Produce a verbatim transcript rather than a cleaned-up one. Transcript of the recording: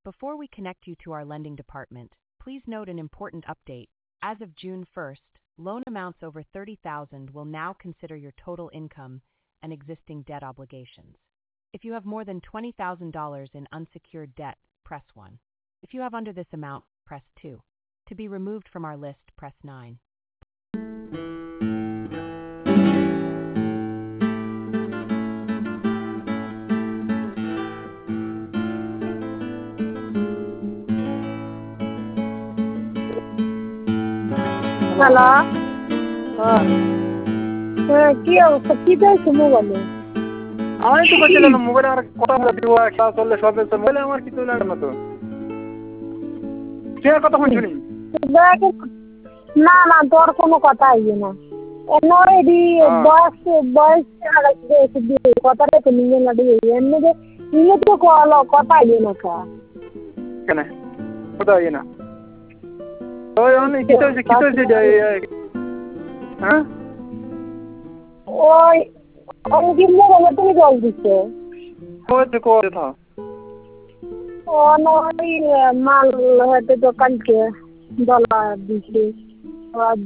Before we connect you to our lending department, please note an important update. As of June first, loan amounts over thirty thousand dollars will now consider your total income and existing debt obligations. If you have more than twenty thousand dollars in unsecured debt, press one. If you have under this amount, press two. To be removed from our list, press nine. Hello, হ্যাঁ হ্যাঁ কি অবস্থা? কি চাইছো মোবাইলে? আমি তো বলছিলাম মোবাইলে আমার কথা বলে দিব খেলা চললে সব মোবাইলে আমার কিছু লাগে না তো কে কথা শুনি না না তোর কোনো কথা আইবে না এমনি বয়স বয়স কথাটা তো নিয়ে না দিয়ে এমনি যে নিয়ে তো কথা আইবে না কা কেন কথা আইবে না ওই অনেক কিছু কিছু হ্যাঁ ওই আমি কি মোবাইলে তুমি জল দিচ্ছে ওই তো করে থা ও নয় মাল হয়তো দোকানকে ডলার দিচ্ছে